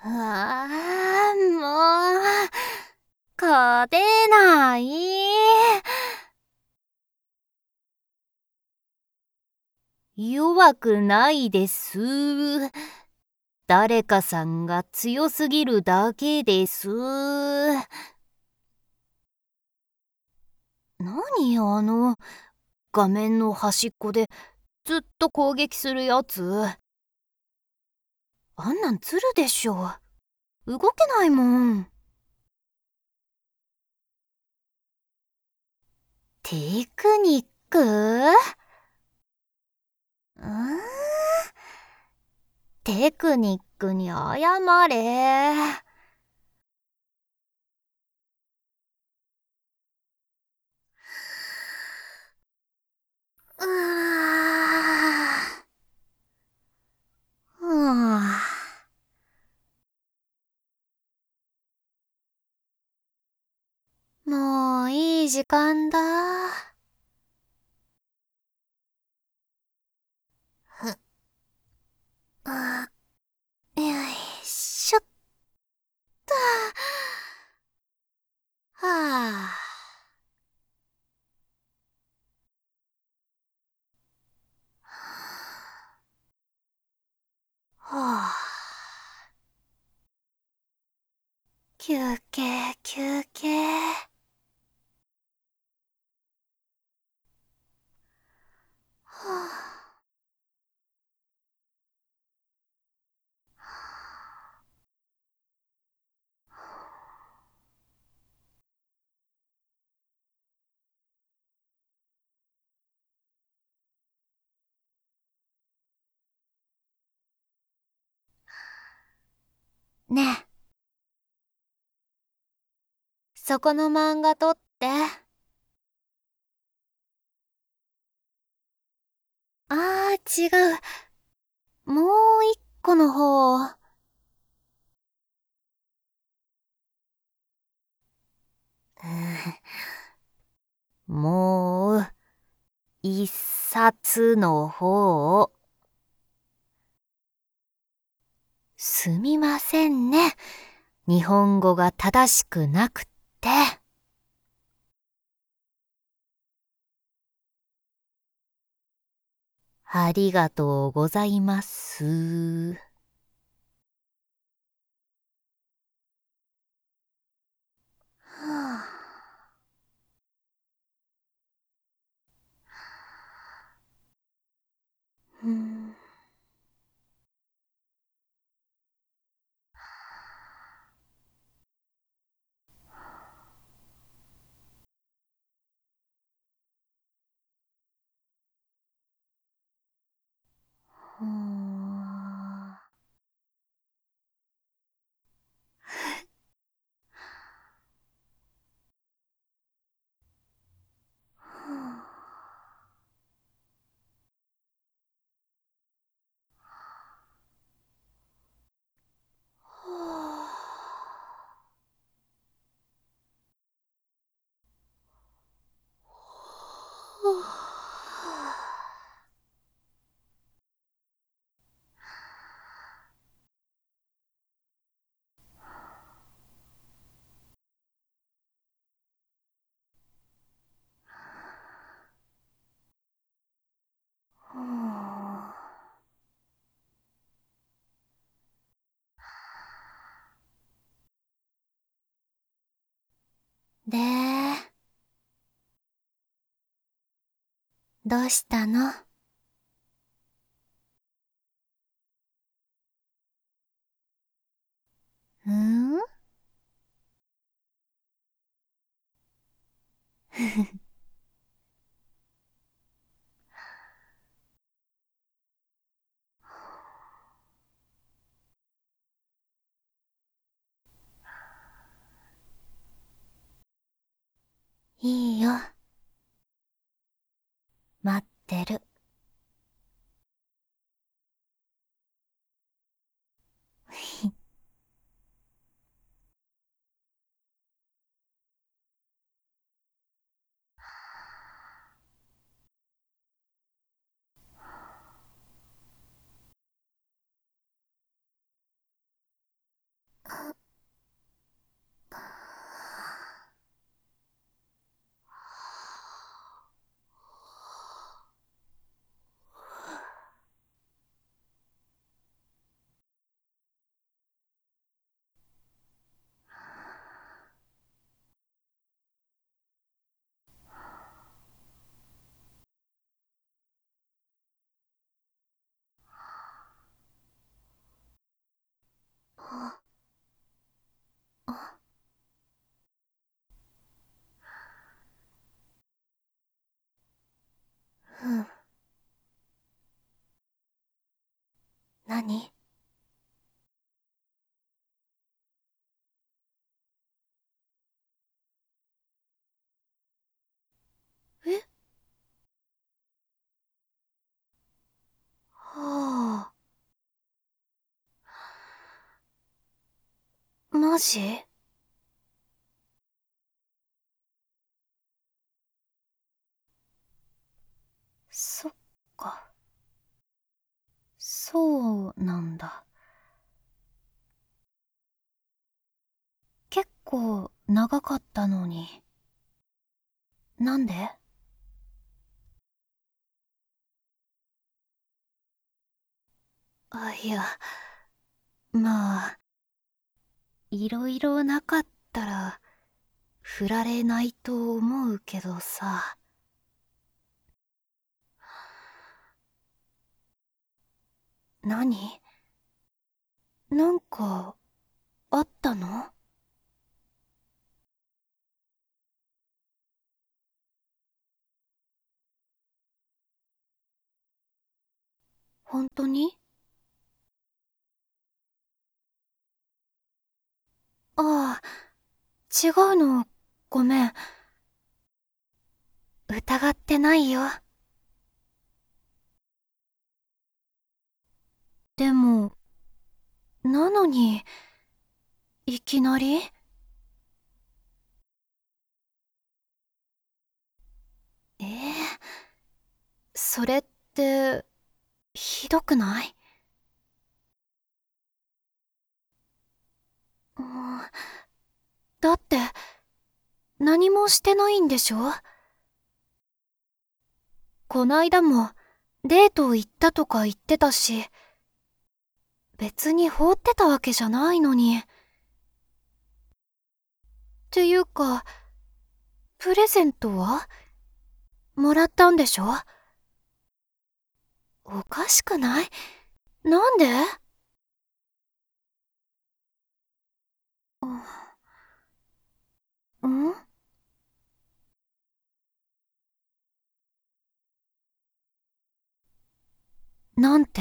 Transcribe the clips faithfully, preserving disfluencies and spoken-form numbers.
あー、もう、勝てない。弱くないです。誰かさんが強すぎるだけです。何あの、画面の端っこでずっと攻撃するやつ。あんなんずるでしょ。動けないもん。テクニック？うーん、テクニックに謝れ。うーん。もういい時間だ。ふあ、よいしょっと。はあ。はあ。休憩休憩。はあ。ねえ、そこの漫画撮って。あー、違う。もう一個の方。もう一冊の方。すみませんね。日本語が正しくなくって。ありがとうございます。はあ、うん。ほーほーで、どうしたの？うん？いいよ。待ってる。 うん。何？え？はあ。マジ？そっか。そうなんだ。結構長かったのに。なんで？あ、いや、まあ、いろいろなかったら、振られないと思うけどさ。何？なんか、あったの？本当に？ああ、違うの、ごめん。疑ってないよ。でも、なのに、いきなり？ええ、それって、ひどくない？うん、だって、何もしてないんでしょ？こないだも、デート行ったとか言ってたし、別に放ってたわけじゃないのに。っていうか、プレゼントはもらったんでしょ？おかしくない？なんで？うん？なんて？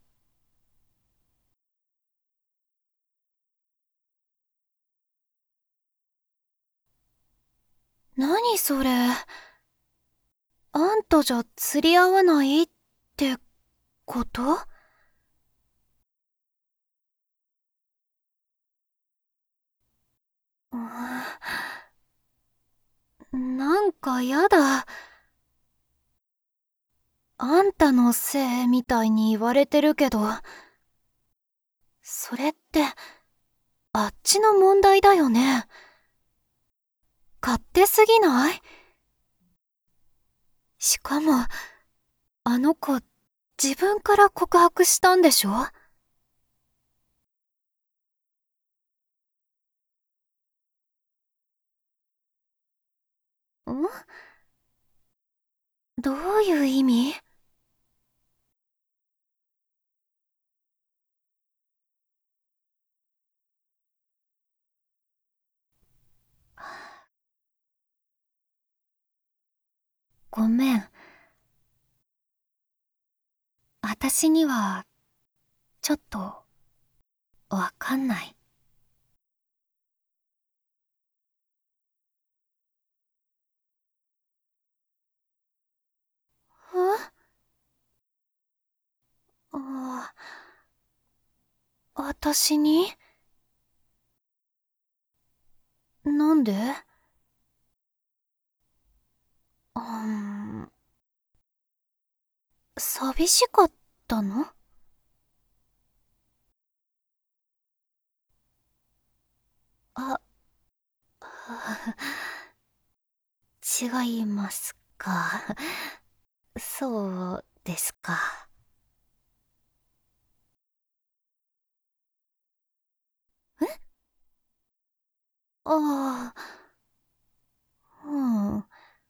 何それ？あんたじゃ釣り合わないってこと？うん、なんかやだ。あんたのせいみたいに言われてるけど、それってあっちの問題だよね。勝手すぎない？しかも、あの子、自分から告白したんでしょ？ん？どういう意味？ごめん。私には、ちょっと、わかんない。え？ああ、私に？なんで？うーん、寂しかったの？ あ、あ違いますか。そうですか。え？ああ、うん。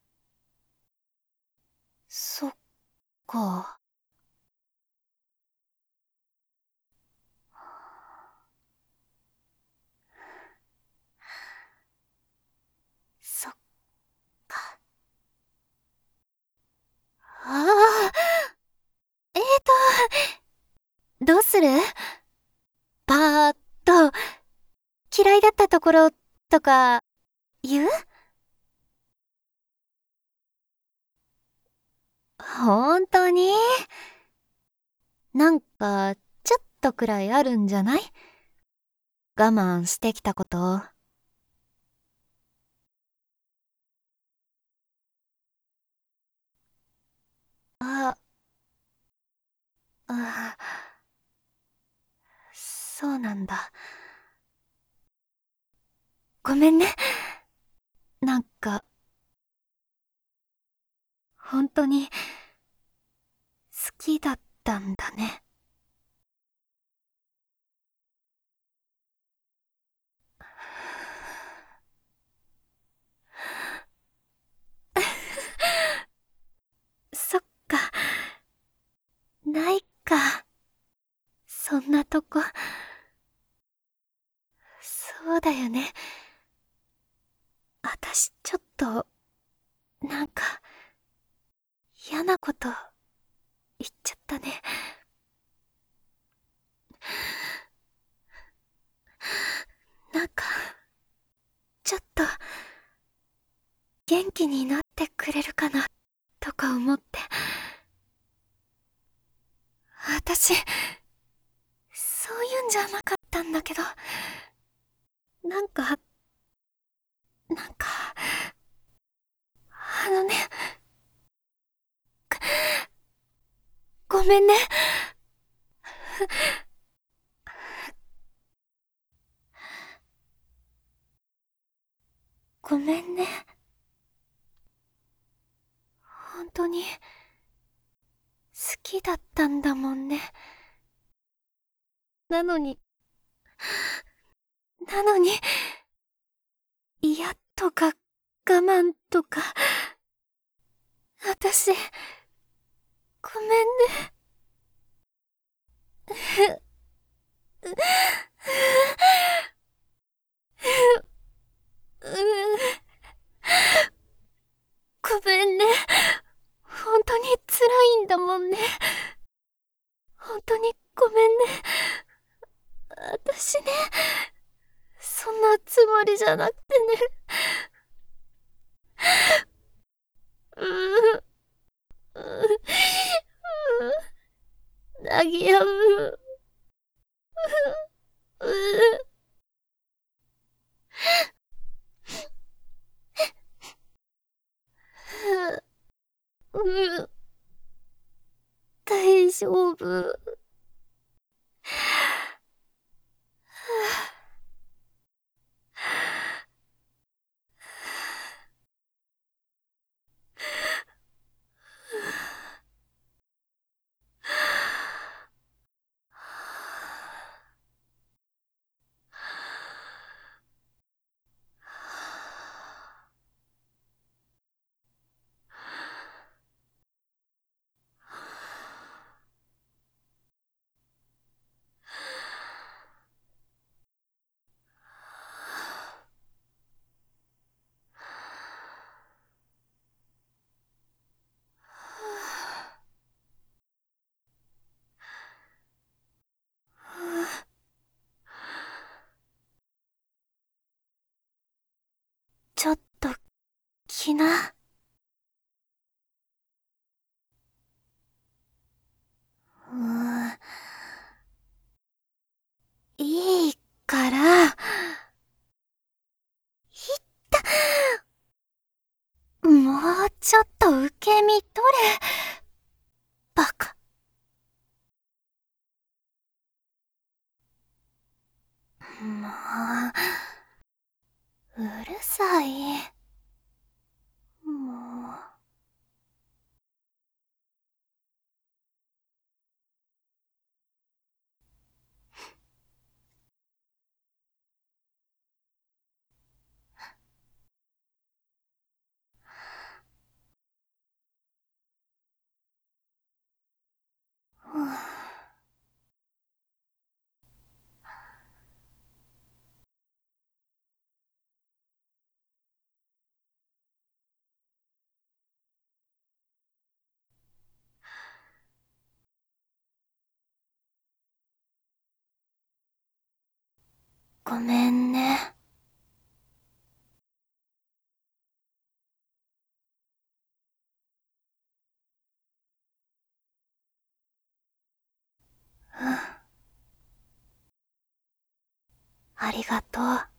そっか。そっか。ああ、えーと、どうする？パーッと、嫌いだったところとか言う？ほんとに？なんか、ちょっとくらいあるんじゃない？我慢してきたこと。あ、あ、そうなんだ。ごめんね。なんか、ほんとに、好きだったんだね。そっか、ないか。そんなとこ。そうだよね。あたしちょっと、なんか、嫌なこと言っちゃったね。なんか、ちょっと、元気になってくれるかな、とか思って。あたし、そういうんじゃなかったんだけど、なんか、なんか、あのね、ごめんね。ごめんね。本当に、好きだったんだもんね。なのに、なのに、嫌とか我慢とか、あたし、ごめんね。ごめんね。本当に辛いんだもんね。本当にごめんね。あたしね、そんなつもりじゃなくてね。うー、うー、泣きやむ。うー、うー、大丈夫。ちょっと、きな。うーん、いいから、いった。もうちょっと受け身取れ。バカ。もう。 さい。もう。ごめんね。うん。ありがとう。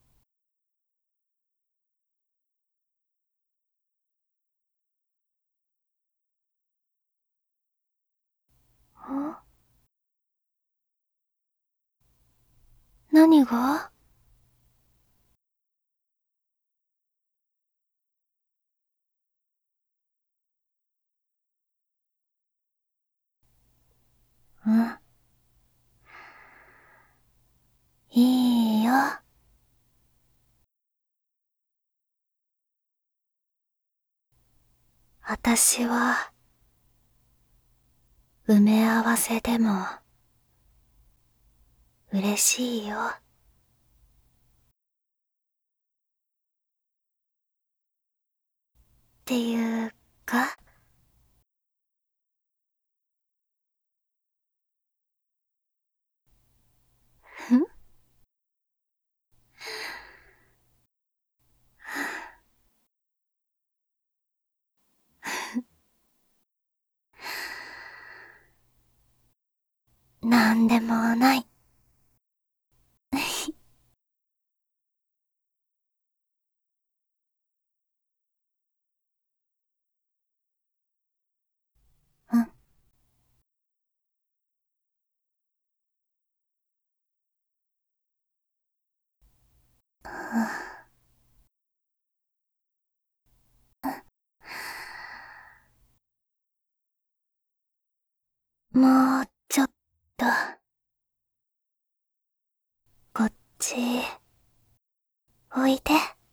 ん？何が？うん。いいよ。あたしは、埋め合わせでも、嬉しいよ。っていうか、ん？なんでもない。うん。もうちょっと、こっち、おいで。